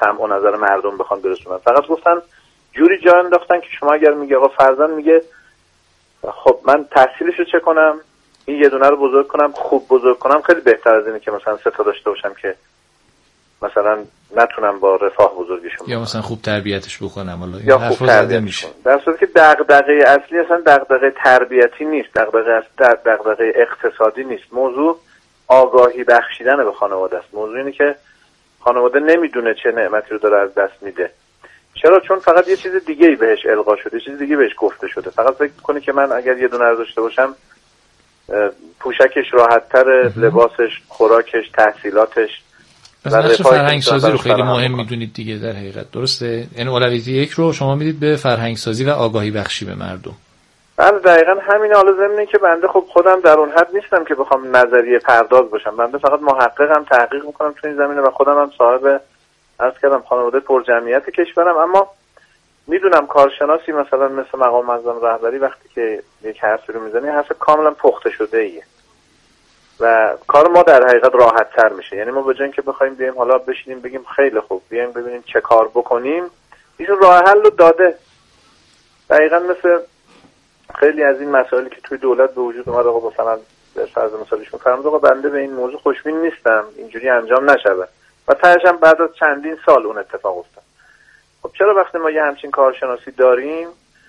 سمع و نظر مردم بخوان برسونن. فقط گفتن جوری جا انداختن که شما اگر میگه آقا فرزند میگه خب من تحصیلشو چه کنم، این یه دونه رو بزرگ کنم، خوب بزرگ کنم، خیلی بهتر از اینه که مثلا 3 تا داشته باشم که مثلا نتونم با رفاه بزرگشون یا مثلا خوب تربیتش بکنم یا خوب تربیتش. در صورتی که دغدغه اصلی اصلا دغدغه تربیتی نیست، دغدغه اقتصادی نیست. موضوع آگاهی بخشیدن به خانواده است. موضوع اینه که خانواده نمیدونه چه نعمتی رو داره از دست میده. چرا؟ چون فقط یه چیز دیگه‌ای بهش القا شده، یه چیز دیگه بهش گفته شده. فقط فکر کنه که من اگر یه دونه رو داشته باشم پوشکش راحت‌تره، لباسش، خوراکش، تحصیلاتش. نقش فرهنگ سازی رو خیلی مهم میدونید دیگه در حقیقت، درسته؟ یعنی اولویت یک رو شما میدید به فرهنگ سازی و آگاهی بخشی به مردم. بله دقیقاً همین. حالا ضمن که بنده خب خودم در اون حد نیستم که بخوام نظریه پرداز باشم، بنده فقط محققم، تحقیق میکنم تو این زمینه و خودم هم صاحب عرض کردم خانواده پرجمعیت کشورم. اما میدونم کارشناسی مثلا مثل مقام معظم رهبری وقتی که یک حرفی رو میزنه حرف کاملا پخته شده ایه و کار ما در حقیقت راحت تر میشه. یعنی ما به جای اینکه بخوایم بیایم حالا بشینیم بگیم خیلی خوب بیایم ببینیم چه کار بکنیم، ایشون راه حل رو داده. دقیقاً مثل خیلی از این مسائلی که توی دولت به وجود اومد، آقا مثلا به فرض مثالشون فرمود آقا بنده به این موضوع خوشبین نیستم، اینجوری انجام نشود و تهش هم بعد از چندین سال اون اتفاق افتاد. خب چرا وقتی ما یه همچین کارشناسی داریم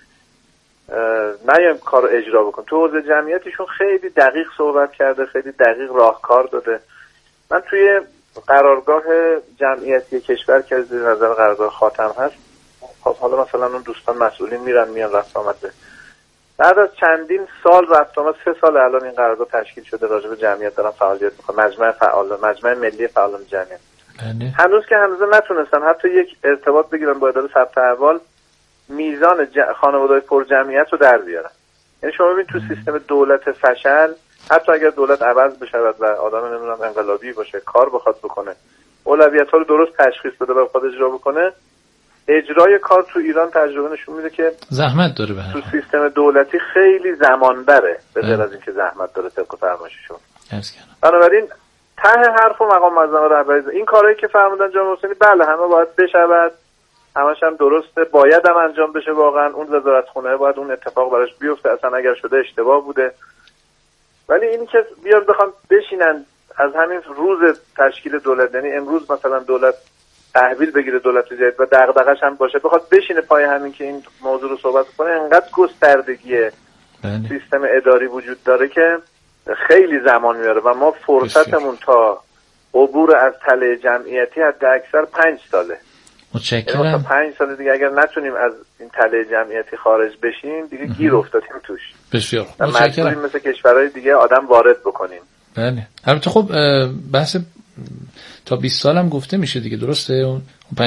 نیایم کار رو اجرا بکن؟ تو حوزه جمعیتشون خیلی دقیق صحبت کرده، خیلی دقیق راهکار داده. من توی قرارگاه جمعیتی کشور که از نظر قرارگاه خاتم هست، خب حالا مثلا اون دوستان مسئولین میرن میان رفت آمده، بعد از چندین سال رفت آمد 3 سال الان این قرارداد تشکیل شده، راجع به جمعیت دارن فعالیت میکنه، مجمع ملی فعالان جمعیت. هنوز که هنوز نتونستن حتی یک ارتباط بگیرن با اداره ثبت احوال، میزان خانواده‌های پر جمعیت رو در بیارن. یعنی شما ببین تو سیستم دولت فشل، حتی اگر دولت عوض بشه و آدم نمیدونم انقلابی باشه کار بخواد بکنه، اولویت‌ها رو درست تشخیص بده و بخواد اجرا بکنه، اجرای کار تو ایران تجربه نشون میده که زحمت داره. تو سیستم دولتی خیلی زمان بره به غیر از اینکه زحمت داره طبق فرمایششون. بنابراین ته حرف و مقام معظم رهبری این کارهایی که فرمودن جناب حسینی بله همه باید بشود، همش هم درسته، باید هم انجام بشه. واقعا اون وزارتخونه باید اون اتفاق براش بیفته، اصلا اگر شده اشتباه بوده. ولی اینی که بیان بخوام بشینن از همین روز تشکیل دولت، یعنی امروز مثلا دولت تحویل بگیره، دولت جدید و دغدغه‌ش هم باشه بخواد بشینه پای همین که این موضوع رو صحبت کنه، انقدر گستردگی سیستم اداری وجود داره که خیلی زمان میاره و ما فرصتمون تا عبور از تله جمعیتی حد اکثر 5 ساله. متشکرم. یعنی تا 5 سال دیگه اگر نتونیم از این تله جمعیتی خارج بشیم دیگه گیر افتادیم توش. بسیار متشکرم. مثل کشورهای دیگه آدم وارد بکنیم. بله. البته خب بحث تا 20 سال هم گفته میشه دیگه، درسته؟ اون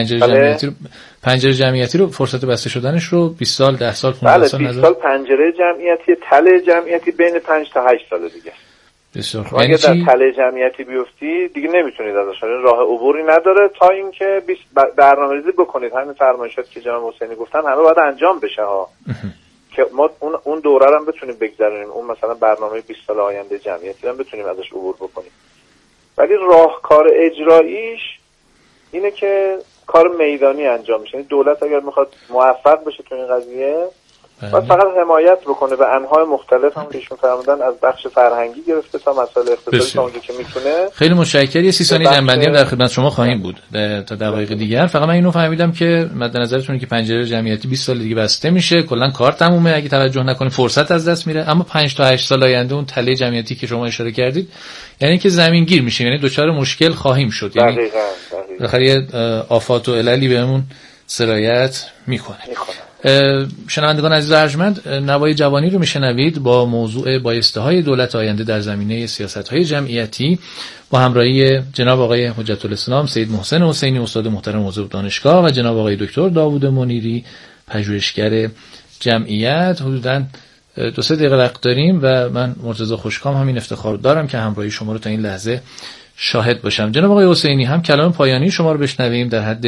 پنجره جمعیتی رو فرصت بسته شدنش رو 20 سال 10 سال 15 سال 20 سال پنجره جمعیتی، تله جمعیتی بین 5 تا 8 سال دیگه. بسیار خوب. اگه در تله جمعیتی بیفتی دیگه نمیتونید ازش، راه عبوری نداره تا اینکه برنامه‌ریزی بکنید. همین فرمایشات که جناب حسینی گفتن همه باید انجام بشه ها که ما اون دوره رو هم بتونیم بگذرونیم، اون مثلا برنامه 20 سال آینده جمعیتی رو هم بتونیم ازش عبور بکنیم. ولی راهکار اجراییش اینه که کار میدانی انجام میشه. دولت اگر میخواد موفق بشه تو این قضیه باید فقط حمایت بکنه به انواع مختلف، هم ایشون فرمودن از بخش فرهنگی گرفته تا مسائل اقتصادی تا اونجا که میتونه. خیلی متشکرم. یه 30 ثانیه جنبندی هم در خدمت شما خواهیم بود تا دقایق دیگر. فقط من اینو فهمیدم که مد نظرتونه که پنجره جمعیتی 20 سال دیگه بسته میشه، کلا کار تمومه، اگه توجه نکنیم فرصت از دست میره. اما 5 تا 8 سال آینده اون تله جمعیتی که شما اشاره کردید یعنی که زمین گیر میشیم، یعنی دچار مشکل خواهیم شد. یعنی بالاخره آفات و عللی بهمون سرایت میکنه. شنوندگان عزیز و ارجمند، نوای جوانی رو میشنوید با موضوع بایسته‌های دولت آینده در زمینه سیاست‌های جمعیتی با همراهی جناب آقای حجت الاسلام سید محسن حسینی استاد محترم حوزه دانشگاه و جناب آقای دکتر داوود منیری پژوهشگر جمعیت. حدوداً 2-3 دقیقه وقت داریم و من مرتضی خوشکام همین افتخار دارم که همراهی شما رو تا این لحظه شاهد باشم. جناب آقای حسینی هم کلام پایانی شما رو بشنویم در حد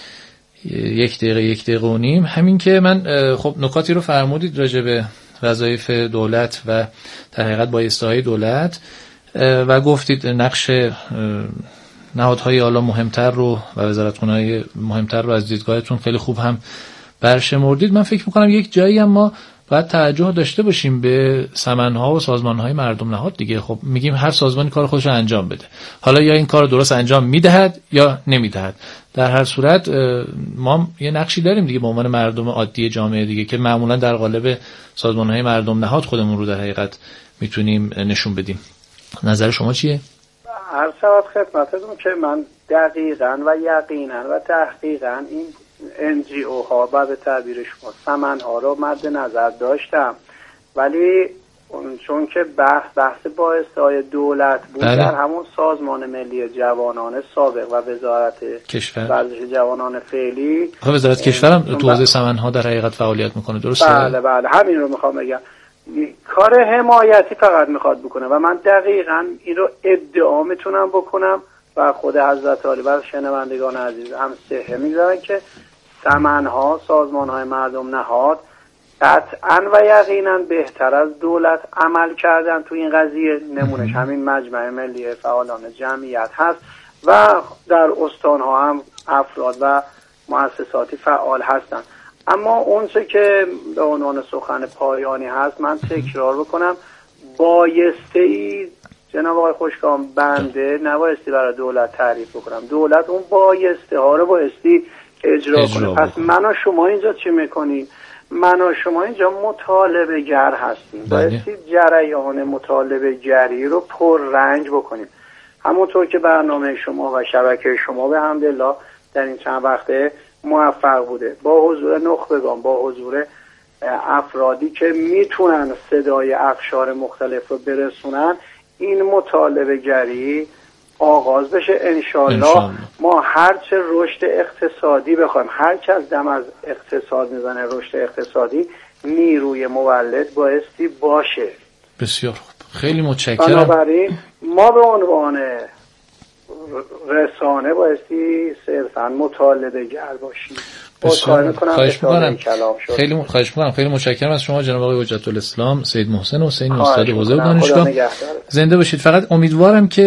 1 دقیقه و نیم. همین که من خب نکاتی رو فرمودید راجع به وظایف دولت و در حقیقت بایسته‌های دولت و گفتید نقش نهادهای حالا مهمتر رو و وزارتخونه‌های مهمتر رو از دیدگاهتون خیلی خوب هم برشمردید. من فکر میکنم یک جایی هم ما باید توجه داشته باشیم به سمنها و سازمانهای مردم نهاد دیگه. خب میگیم هر سازمانی کار خودش رو انجام بده، حالا یا این کار درست انجام میدهد یا نمیدهد. در هر صورت ما یه نقشی داریم دیگه به عنوان مردم عادی جامعه دیگه که معمولا در قالب سازمانهای مردم نهاد خودمون رو در حقیقت میتونیم نشون بدیم. نظر شما چیه؟ هر شود خدمتتون که من دقیقاً و یقینا و تحقیقاً این NGO ها و به تعبیر شما سمنها رو مد نظر داشتم، ولی چون که بحث با استای دولت بود در همون سازمان ملی جوانان سابق و وزارت ورزش جوانان فعلی، وزارت کشورم تو حوزه سمنها در حقیقت فعالیت میکنه، درسته؟ بله همین رو میخوام بگم. کار حمایتی فقط میخواد بکنه و من دقیقاً این رو ادعا میتونم بکنم و خود حضرت عالی و شنوندگان عزیز هم صحه میگذارن که سمنها سازمانهای مردم نهاد قطعاً و یقیناً بهتر از دولت عمل کردن تو این قضیه. نمونش همین مجمع ملی فعالان جمعیت هست و در استانها هم افراد و مؤسساتی فعال هستن. اما اون چه که به عنوان سخن پایانی هست من تکرار بکنم، بایسته‌ای جناب آقای خوشکام بنده نبایستی برای دولت تعریف بکنم، دولت اون بایسته ها رو بایستی اجرا کنه. پس من و شما اینجا چی میکنیم؟ من و شما اینجا مطالبه گر هستیم، بایستی جریان مطالبه گری رو پررنگ بکنیم. همونطور که برنامه شما و شبکه شما به حمدالله در این چند وقته موفق بوده، با حضور نخبگان، با حضور افرادی که میتونن صدای اقشار مختلف رو برسونن، این مطالبه گری آغاز بشه. انشالله ما هرچه رشد اقتصادی بخوایم، هر کس دم از اقتصاد میزنه رشد اقتصادی، نیروی مولد بایستی باشه. بسیار خوب، خیلی متشکرم. بنابراین ما به عنوان رسانه بایستی صرفاً مطالبه گر باشیم. خواهش میکنم. خیلی متشکرم از شما جناب آقای حجت الاسلام سید محسن حسینی استاد حوزه دانشگاه. زنده باشید. فقط امیدوارم که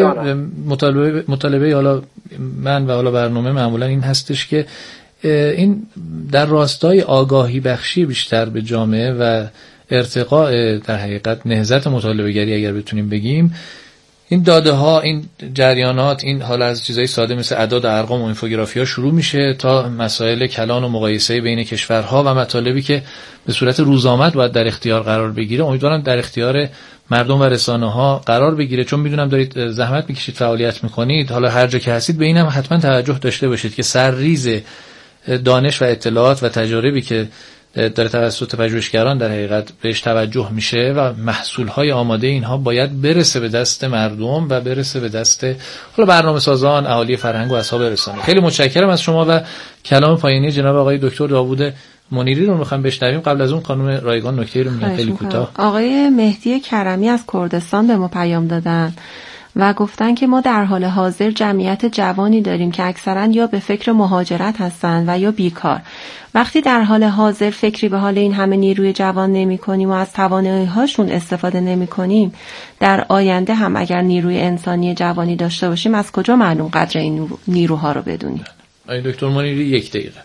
مطالبه حالا من و حالا برنامه معمولا این هستش که این در راستای آگاهی بخشی بیشتر به جامعه و ارتقاء در حقیقت نهضت مطالبه گری اگر بتونیم بگیم، این داده ها، این جریانات، این حالا از چیزای ساده مثل اعداد و ارقام و اینفوگرافی ها شروع میشه تا مسائل کلان و مقایسه بین کشورها و مطالبی که به صورت روزآمد باید در اختیار قرار بگیره. امیدوارم در اختیار مردم و رسانه ها قرار بگیره، چون میدونم دارید زحمت میکشید، فعالیت میکنید. حالا هر جا که هستید به اینم حتما توجه داشته باشید که سرریز دانش و اطلاعات و تجاربی که داره توسط پژوهشگران در حقیقت بهش توجه میشه و محصولهای آماده اینها باید برسه به دست مردم و برسه به دست حالا برنامه سازان، اهالی فرهنگ و اصحاب رسانه. خیلی متشکرم از شما و کلام پایانی جناب آقای دکتر داوود منیری رو میخوام بشنویم. قبل از اون خانم رایگان نکته رو میگن خیلی کوتاه. آقای مهدی کرمی از کردستان به ما پیام دادن و گفتن که ما در حال حاضر جمعیت جوانی داریم که اکثرا یا به فکر مهاجرت هستند و یا بیکار. وقتی در حال حاضر فکری به حال این همه نیروی جوان نمی کنیم و از توانایی‌هاشون استفاده نمی کنیم، در آینده هم اگر نیروی انسانی جوانی داشته باشیم از کجا معلوم قدر این نیروها رو بدونیم؟ آقای دکتر منیری 1 دقیقه.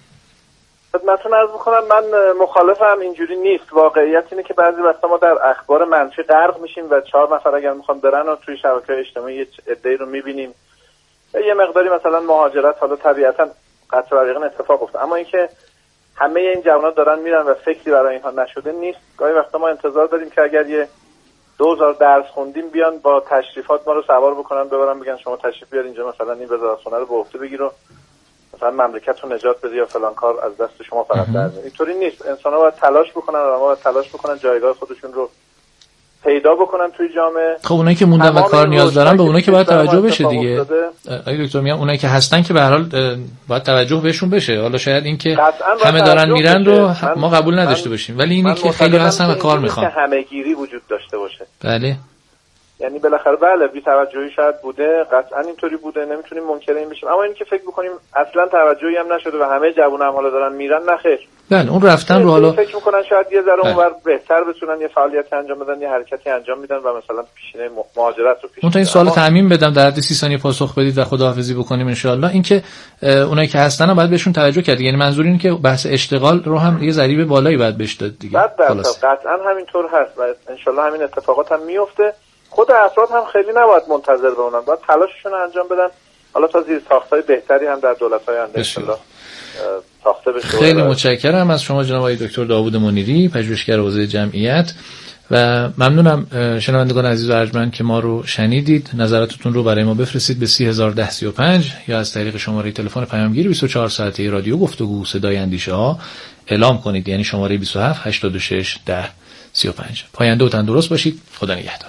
خدمتتون عرض می‌کنم من مخالفم، اینجوری نیست. واقعیت اینه که بعضی وقتا ما در اخبار منفی غرق میشیم و 4 نفر اگر میخوان برن و توی شبکه‌های اجتماعی یه عده‌ای رو می‌بینیم یه مقداری مثلا مهاجرت، حالا طبیعتاً قطع و یقین اتفاق افتاد، اما اینکه همه این جوان‌ها دارن میرن و فکری برای اینها نشده نیست. گاهی وقتا ما انتظار داریم که اگر یه 2000 درس خوندیم بیان با تشریفات ما رو سوار بکنن ببرن بگن شما تشریف بیار اینجا مثلا این وزارتخونه رو به عهده بگیر و مثلا مملکت رو نجات بده یا فلان کار از دست شما فقط در میاد. اینطوری نیست. انسان‌ها باید تلاش بکنن و ما باید تلاش بکنن جایگاه خودشون رو پیدا بکنن توی جامعه. خب اونایی که موندن و کار نیاز دارن به اونایی که باید توجه بشه دیگه. آقای دکتر میگم اونایی که هستن که به هر حال باید توجه بهشون بشه. حالا شاید این که همه دارن میرن رو ما قبول نداشته باشیم، ولی اینی که خیلی هستن و کار میخوان که همه‌گیری وجود داشته باشه. بله یعنی بالاخره بله بی توجهی شاید بوده، قطعا اینطوری بوده، نمیتونیم منکر این بشیم، اما اینکه فکر بکنیم اصلا توجهی هم نشده و همه جوونا هم حالا دارن میرن، نه خیر. بله اون رفتن رو حالا فکر میکنن شاید یه ذره اونور بهتر بتونن یه فعالیتی انجام بدن، یه حرکتی انجام میدن و مثلا پیشینه مهاجرت رو پیش اون تا این سوال تعمیم بدم در حد 30 ثانیه پاسخ بدید و خداحافظی بکنیم ان شاء الله. اینکه اونایی که هستن باید بهشون توجه کرد، یعنی منظور اینه که بحث اشتغال رو هم یه ضریب بالایی باید بهش داد دیگه. قطعا همینطور هست و ان شاء الله همین اتفاقات هم میفته. خود افراد هم خیلی نباید منتظر بمونن، باید تلاششون رو انجام بدن، حالا تا زیر ساختای بهتری هم در دولت‌های آینده ان شاء الله ساخته بشه. خیلی متشکرم از شما جناب آقای دکتر داوود منیری، پژوهشگر حوزه جمعیت، و ممنونم شنوندگان عزیز و ارجمند که ما رو شنیدید. نظراتتون رو برای ما بفرستید به 301035 یا از طریق شماره تلفن پیامگیر 24 ساعته رادیو گفتگو صدای اندیشه ها اعلام کنید، یعنی شماره 27 86 10 35. پاینده و تندرست باشید. خدا نگهدار.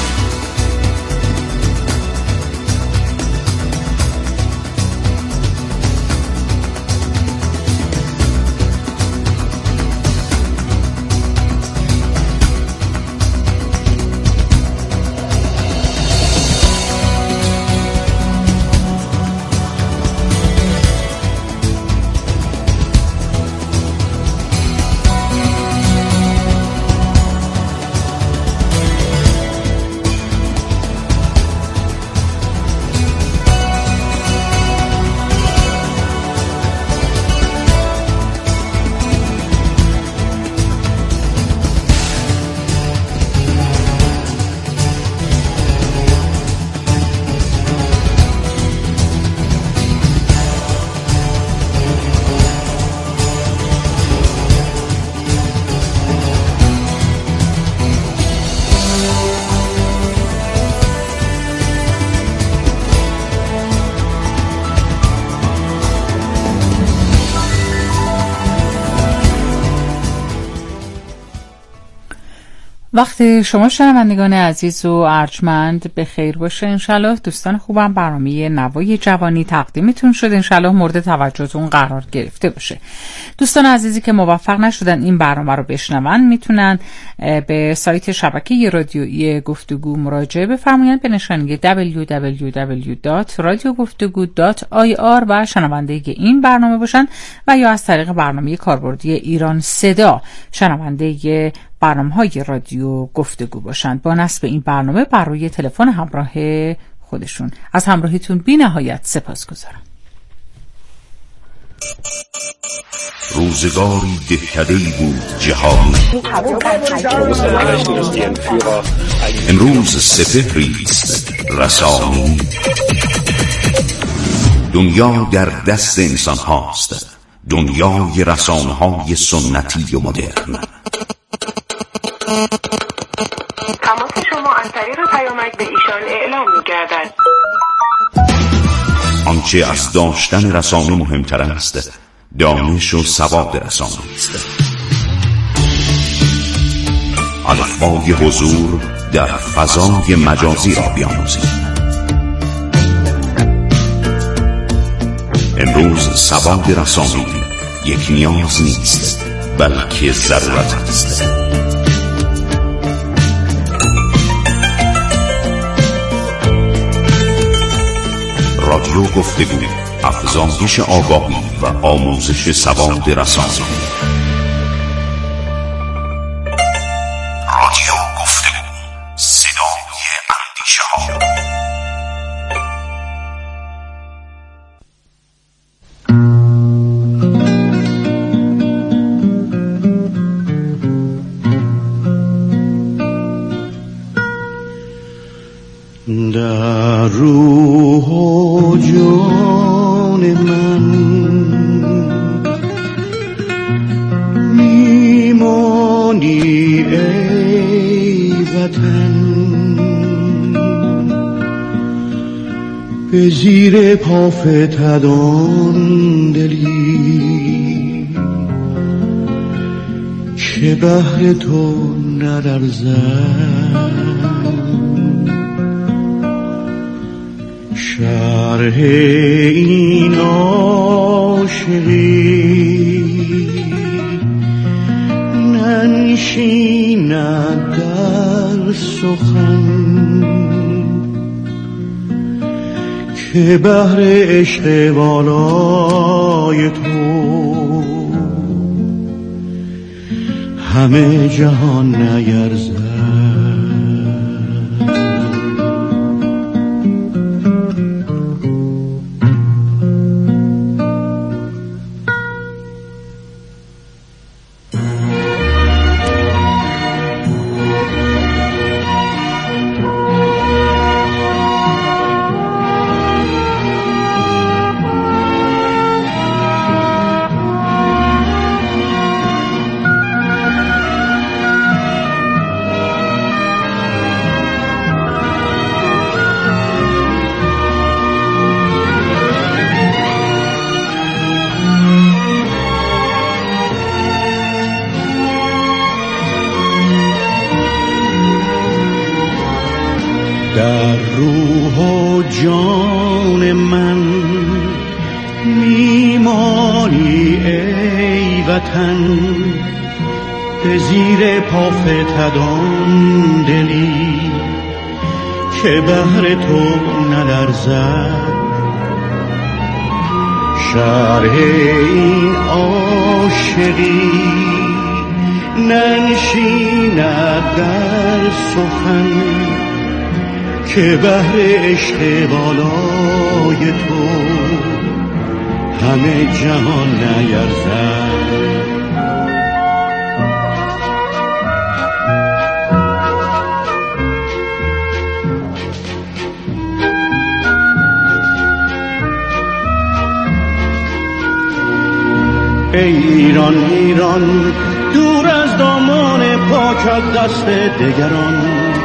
وقتی شما شنوندگان عزیز و ارجمند به خیر باشه. انشالله دوستان خوبم برنامه نوای جوانی تقدیمتون شد، انشالله مورد توجهتون قرار گرفته باشه. دوستان عزیزی که موفق نشدن این برنامه رو بشنون میتونن به سایت شبکه رادیویی گفتگو مراجعه بفرمایید به نشانی www.radiogoftugou.ir و شنونده این برنامه باشن، و یا از طریق برنامه کاربردی ایران صدا شنونده برنامه‌های رادیو گفتگو باشند. با نصب این برنامه بر روی تلفن همراه خودشون. از همراهیتون بی نهایت سپاسگزارم. روزگاری دهکده‌ای بود جهانی، امروز سپهریست رسانی. دنیا در دست انسان هاست، دنیای رسانه های سنتی و مدرن. تماس شما از طریق پیامک به ایشان اعلام می‌گردد. آنچه از داشتن رسانه مهمتر است، دانش و سواد رسانه است. الفبای حضور در فضای مجازی را بیاموزید. امروز سواد رسانه یک نیاز نیست، بلکه ضرورت است. رادیو گفتگو، افزایش آگاهی و آموزش سواد رسانه‌ای. رادیو گفتگو، صدای اندیشه ها. در روح و جان من میمانی ای وطن، به زیر پا فتدان دلی که بهر تو نلرزد. شرح این عاشقی ننشیند در سخن، که بهر عشق والای تو همه جهان نیرزد. در روح و جان من میمانی ای وطن، به زیر پا فتدان دلی که بهر تو نلرزد. شرح این عاشقی ننشیند در سخن که بهر عشق بالای تو همه جهان نیرزد. ای ایران ایران دور از دامان پاکت دست دگران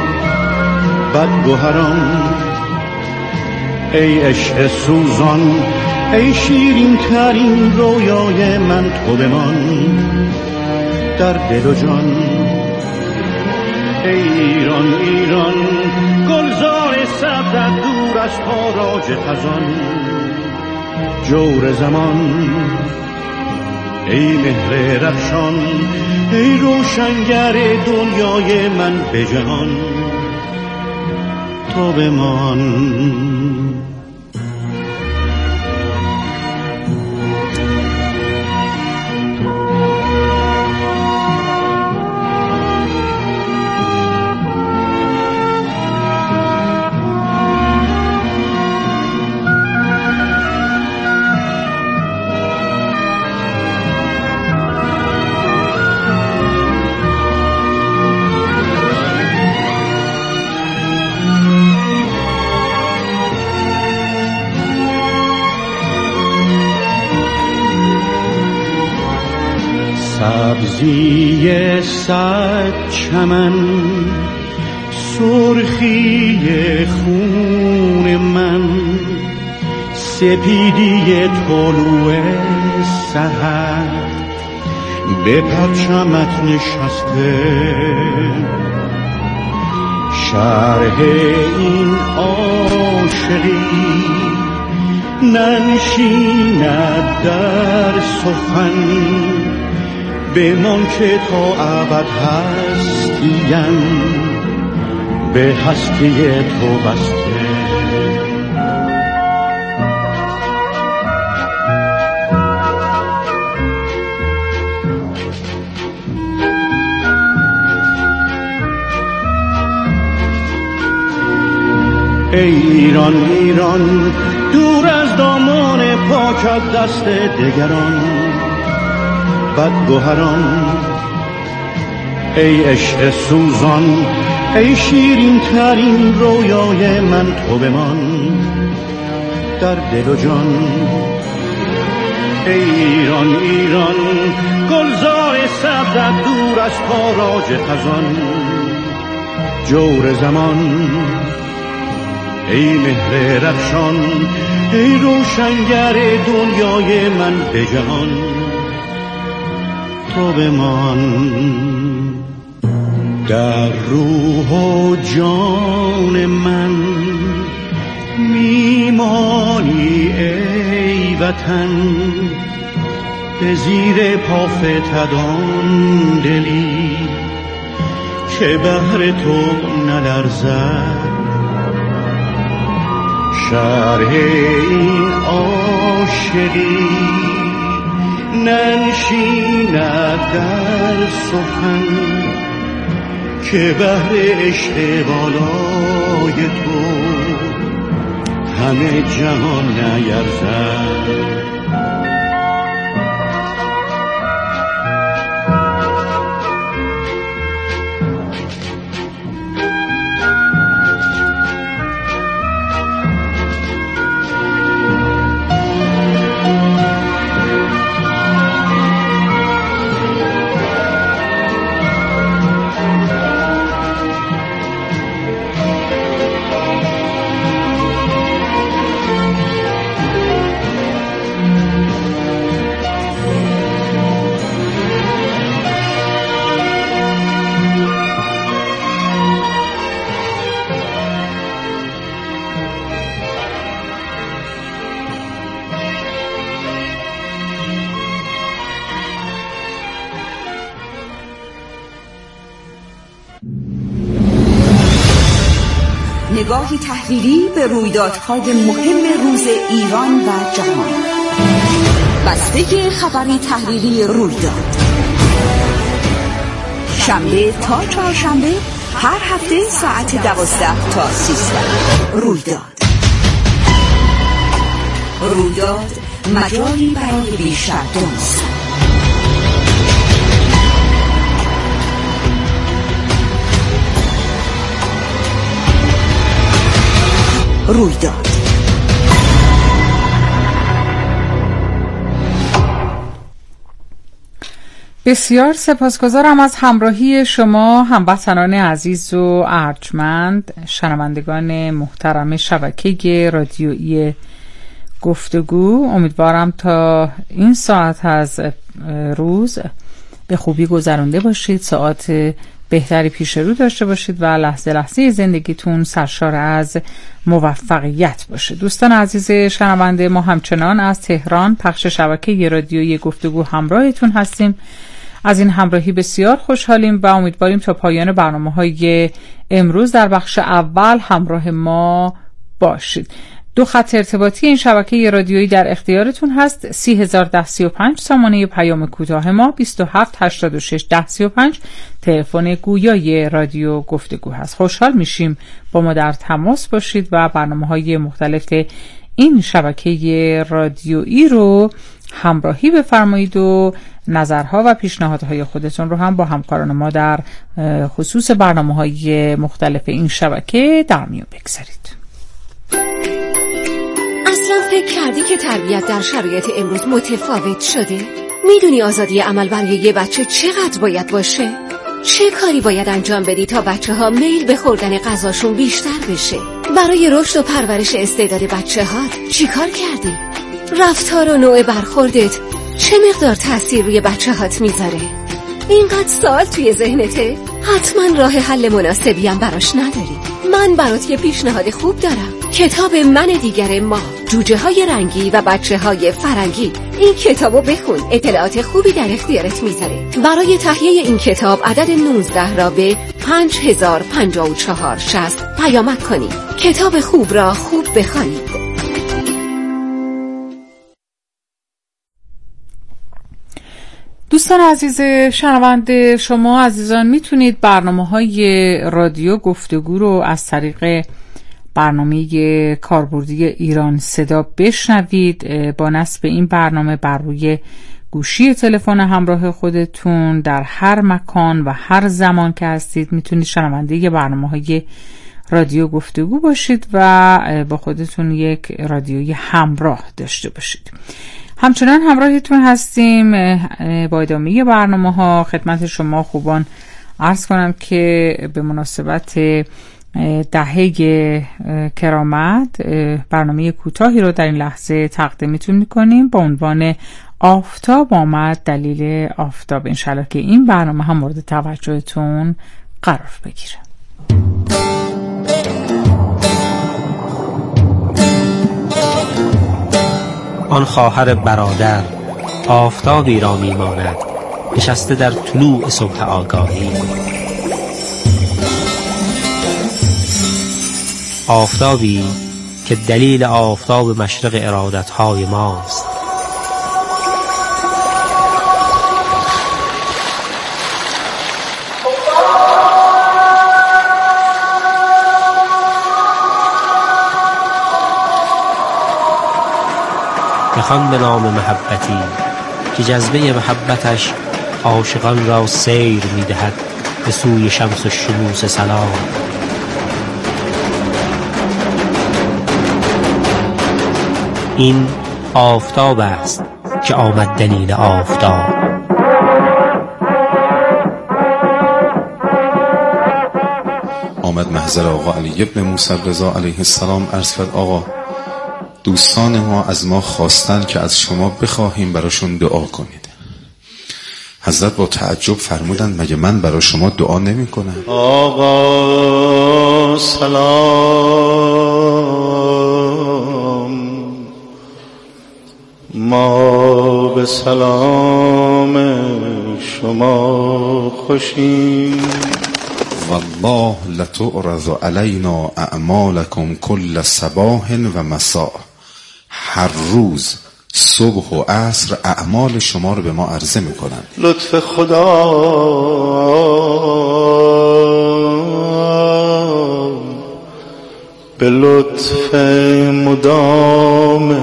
بدگوهران، ای عشق سوزان ای شیرین ترین رویای من تو بمان در دل و جان. ای ایران ایران گلزار سبزت دور از تاراج خزان جور زمان، ای مهر رخشان ای روشنگر دنیای من به جهان تو بمان. سبزی صد چمن سرخی خون من، سپیدی طلوع سحر به پرچمت نشسته. شرح این عاشقی ننشیند در سخن بمان که تا ابد هستیم به هستی تو بسته. ای ایران ایران دور از دامان پاکت دست دگران بدگوهران، ای عشق سوزان ای شیرین ترین رویای من تو بمان در دل و جان. ای ایران ایران گلزار سبزت دور از تاراج خزان جور زمان، ای مهر رخشان ای روشنگر دنیای من به جهان تو بمان. در روح و جان من میمانی ای وطن، به زیر پا فتدان دلی که بهر تو نلرزد. شرح این عاشقی ننشیند در سخن که بهر عشق بالای تو همه جهان نیرزد. نگاهی تحلیلی به رویدادهای مهم روز ایران و جهان. بسته خبری تحلیلی رویداد شنبه تا چهارشنبه هر هفته ساعت 12 تا 13. رویداد مجالی برای بیشتر دانستن. رویداد. بسیار سپاسگزارم از همراهی شما هموطنان عزیز و ارجمند، شنوندگان محترم شبکه رادیویی گفتگو. امیدوارم تا این ساعت از روز به خوبی گذرانده باشید، ساعت بهتری پیش رو داشته باشید و لحظه لحظه زندگیتون سرشار از موفقیت باشه. دوستان عزیز شنونده، ما همچنان از تهران پخش شبکه رادیویی گفتگو همراهتون هستیم. از این همراهی بسیار خوشحالیم و امیدواریم تا پایان برنامه‌های امروز در بخش اول همراه ما باشید. 2 خط ارتباطی این شبکه رادیویی در اختیارتون هست: 301035 سامانه پیام کوتاه ما، 27861035 تلفن گویای رادیو گفتگو هست. خوشحال میشیم با ما در تماس باشید و برنامه‌های مختلف این شبکه رادیویی رو همراهی بفرمایید و نظرها و پیشنهادهای خودتون رو هم با همکاران ما در خصوص برنامه‌های مختلف این شبکه در میون بگذارید. اصلا فکر کردی که تربیت در شرایط امروز متفاوت شده؟ میدونی آزادی عمل برای یه بچه چقدر باید باشه؟ چه کاری باید انجام بدی تا بچه ها میل به خوردن غذاشون بیشتر بشه؟ برای رشد و پرورش استعداد بچه ها چی کار کردی؟ رفتار و نوع برخوردت چه مقدار تأثیر روی بچه هات میذاره؟ اینقدر سوال توی ذهنته؟ حتما راه حل مناسبی هم براش نداری. من برات یه پیشنهاد خوب دارم. کتاب من دیگر ما، جوجه های رنگی و بچه های فرنگی. این کتابو بخون، اطلاعات خوبی در اختیارت میذاره. برای تهیه این کتاب عدد 19 را به 505460 پیامک کنید. کتاب خوب را خوب بخوانید. دوستان عزیز شنونده، شما عزیزان میتونید برنامه‌های رادیو گفتگو رو از طریق برنامه کاربردی ایران صدا بشنوید. با نصب این برنامه بر روی گوشی تلفن همراه خودتون در هر مکان و هر زمان که هستید میتونید شنونده برنامه‌های رادیو گفتگو باشید و با خودتون یک رادیوی همراه داشته باشید. همچنان همراهتون هستیم با ادامه برنامه‌ها. خدمت شما خوبان عرض کنم که به مناسبت دهه کرامت برنامه کوتاهی رو در این لحظه تقدیمتون می‌کنیم با عنوان آفتاب آمد دلیل آفتاب. انشالله که این برنامه هم مورد توجهتون قرار بگیره. آن خواهر برادر آفتابی را می‌ماند نشسته در طلوع صبح آگاهی. آفتابی که دلیل آفتاب مشرق ارادتهای ماست. بخوان به نام محبتی که جذبه محبتش عاشقان را سیر می‌دهد به سوی شمس الشموس سلام. این آفتاب است که آمد دلیل آفتاب. آمد محضر آقا علی ابن موسی رضا علیه السلام، عرض کرد آقا دوستان ما از ما خواستن که از شما بخواهیم براشون دعا کنید. حضرت با تعجب فرمودن مگه من برای شما دعا نمی کنم؟ آقا سلام، ما به سلام شما خوشیم. والله لتعرض علینا اعمالکم کل صباح و مساء. هر روز صبح و عصر اعمال شما رو به ما عرضه میکنن. لطف خدا به لطف مدام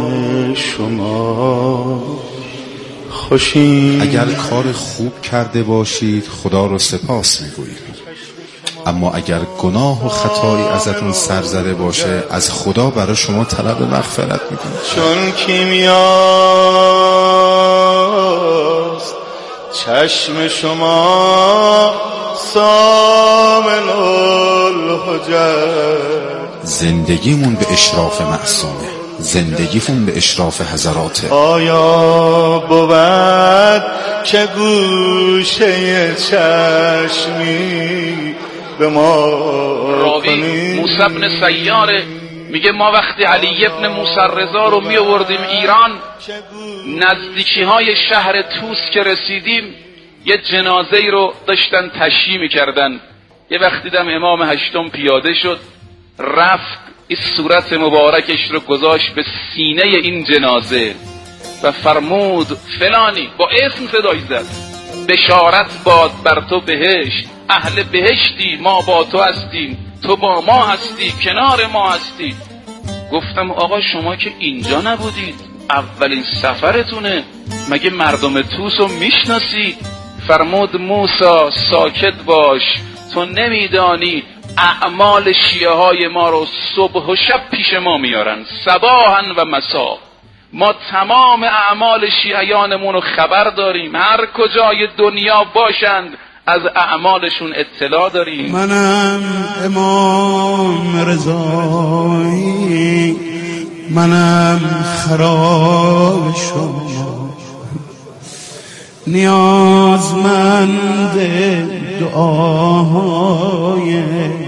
شما خوشیم. اگر کار خوب کرده باشید خدا رو سپاس میگویید، اما اگر گناه و خطایی ازتون سرزده باشه از خدا برای شما طلب مغفرت میکنه. چون کیمیاست چشم شما سامل الحجر. زندگیمون به اشراف معصومه، زندگیمون به اشراف حضراته. آیا بود که گوشه چشمی به ما راوی موسی بن سیاره میگه ما وقتی علی ابن موسی رضا رو میآوردیم ایران، نزدیکی های شهر توس که رسیدیم یه جنازه رو داشتن تشییع میکردن. یه وقت دیدم امام هشتم پیاده شد، رفت این صورت مبارکش رو گذاشت به سینه این جنازه و فرمود فلانی، با اسم صدای زد، بشارت باد بر تو بهشت، اهل بهشتی، ما با تو هستیم، تو با ما هستی، کنار ما هستی. گفتم آقا شما که اینجا نبودید، اولین سفرتونه، مگه مردم توس رو میشناسید؟ فرمود موسی ساکت باش، تو نمیدانی اعمال شیعه های ما رو صبح و شب پیش ما میارن، صباحا و مسا. ما تمام اعمال شیعیانمون رو خبر داریم، هر کجای دنیا باشند از اعمالشون اطلاع داریم. منم امام رضایی، منم خراب شما، نیازمند دعاهای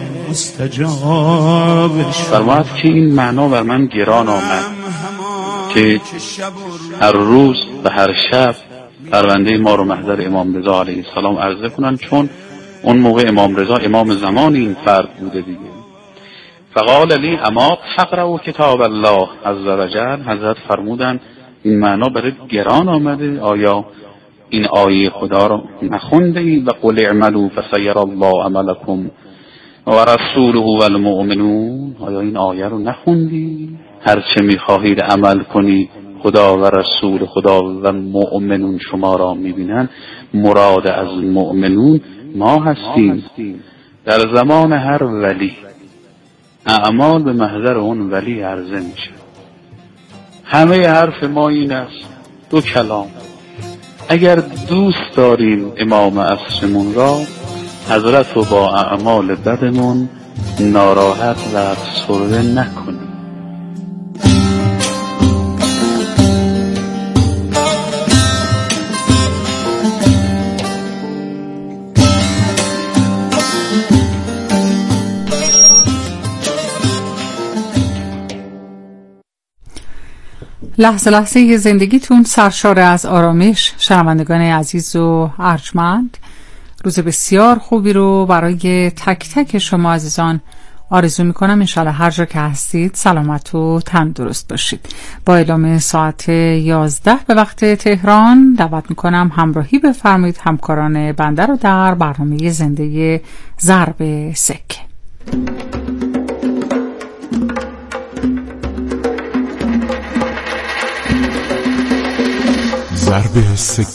مستجاب شما. فرمود که این معنا بر من گران آمد که هر روز و هر شب پرونده ما رو محضر امام رضا علیه السلام عرضه کنن، چون اون موقع امام رضا امام زمان این فرد بوده دیگه. فقال لی اما فقرأوا کتاب الله عز وجل. حضرت فرمودن این معنا برای گران آمده، آیا این آیه خدا رو نخوندی؟ و قل اعملوا فسیر الله عملکم و رسوله و المؤمنون. آیا این آیه رو نخوندی؟ هر چه میخواهید عمل کنی خدا و رسول خدا و مؤمنون شما را میبینن. مراد از مؤمنون ما هستیم. در زمان هر ولی اعمال به محضر اون ولی عرضه میشه. همه حرف ما این است، دو کلام. اگر دوست داریم امام عصرمون را، حضرت رو با اعمال بدمون ناراحت و افسرده نکنیم. لحظه لحظه زندگیتون سرشار از آرامش. شنوندگان عزیز و ارجمند، روز بسیار خوبی رو برای تک تک شما عزیزان آرزو میکنم انشالله هر جا که هستید سلامت و تندرست باشید. با اعلام ساعت 11 به وقت تهران دعوت میکنم همراهی بفرمایید همکاران بنده رو در برنامه زنده ضرب سکه. ضرب سکه